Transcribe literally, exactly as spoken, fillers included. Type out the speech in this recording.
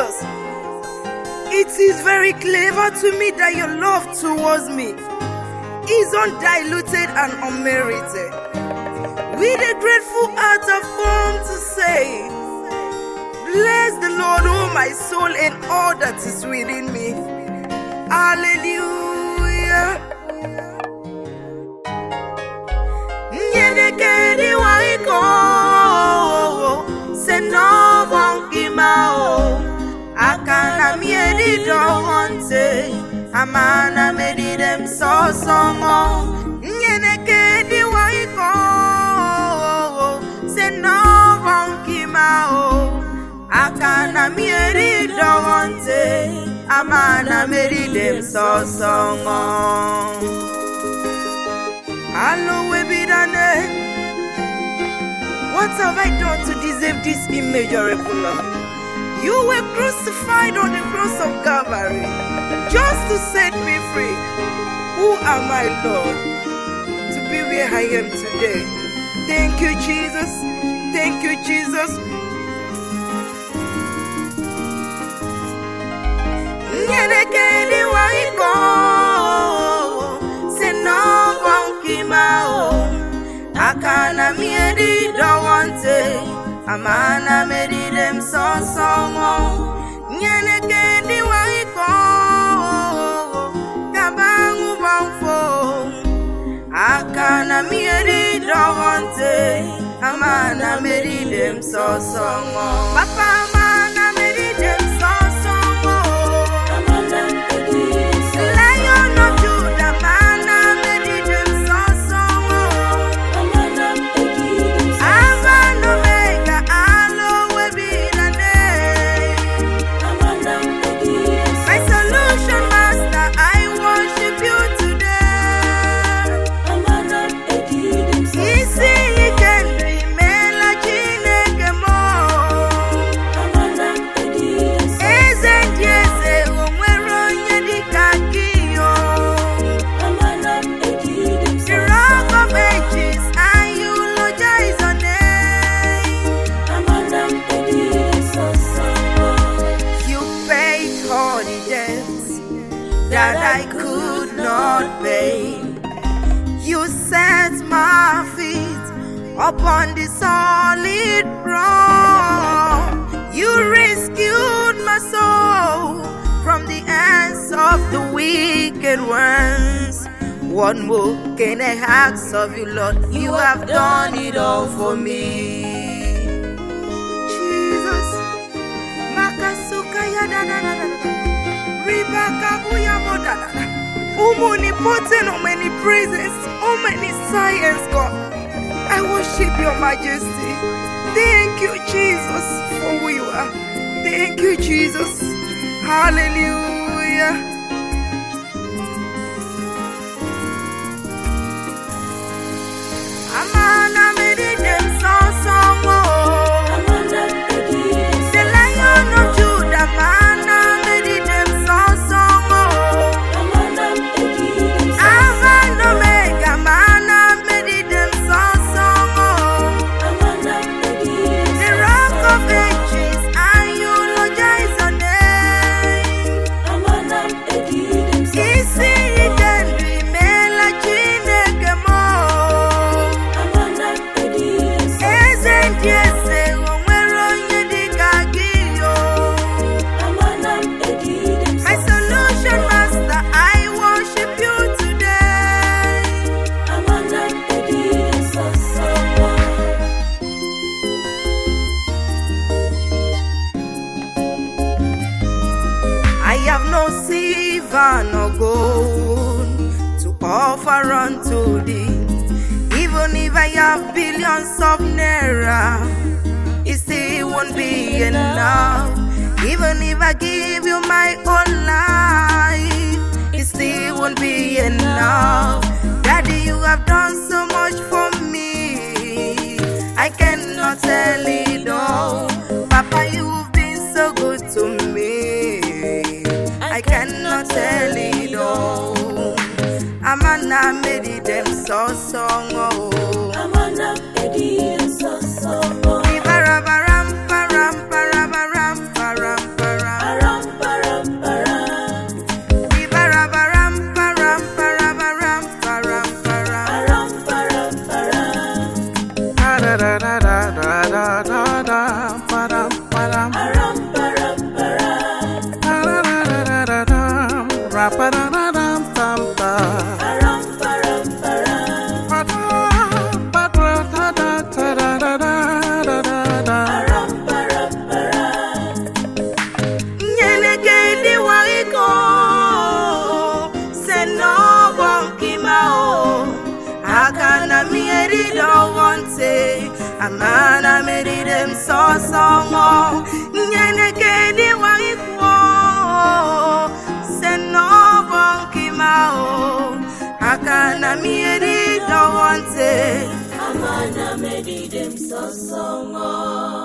Jesus. It is very clever to me that your love towards me is undiluted and unmerited. With a grateful heart I've come to say, bless the Lord, oh my soul, and all that is within me. Hallelujah. Nyedekedi waiko seno wonkimao akana miedi dohonte amana medi dem so songo. Nyedekedi waiko seno wonkimao akana miedi dohonte amana medi dem so songo. Hallowed be thy name. What have I done to deserve this immeasurable love? You were crucified on the cross of Calvary just to set me free. Who am I, Lord, to be where I am today? Thank you, Jesus. Thank you, Jesus. Nyedekedi waiko seno akana miedi dawante amana medi dem so songo. Nyenekedi waiko kabangu banfo akana miedi dawante amana medi dem so songo. Papa amana medi dem so songo. Amana medi Lion of Judah amana medi dem so songo. That I could not pay. You set my feet upon the solid rock. You rescued my soul from the hands of the wicked ones. What more can I ask of you, Lord? You have done it all for me. Jesus, Makasuka yadadadada. Omnipotent, oh many praises, oh many science, God. I worship your majesty. Thank you, Jesus, for who you are. Thank you, Jesus. Hallelujah. Amana medi dem so songo. The Lion of Judah, amana medi dem so songo. Amana omega, amana medi dem so songo. The Rock of Ages, I eulogize your name. Isi ikendri mela chineke mo. I have no silver nor gold to offer unto thee. Even if I have billions of naira, it still won't be enough. Even if I give you my whole life, it still won't be enough. Daddy, you have done so much for me, I cannot tell it all. Papa, you've been so good to me, I cannot tell it all. Amana medi dem so song oh. Amana medi dem so song oh. Param param param param param param. na medidem so songo nyene kedi wa ikwo senobo kimao akana mieri do wante amana medidem so songo.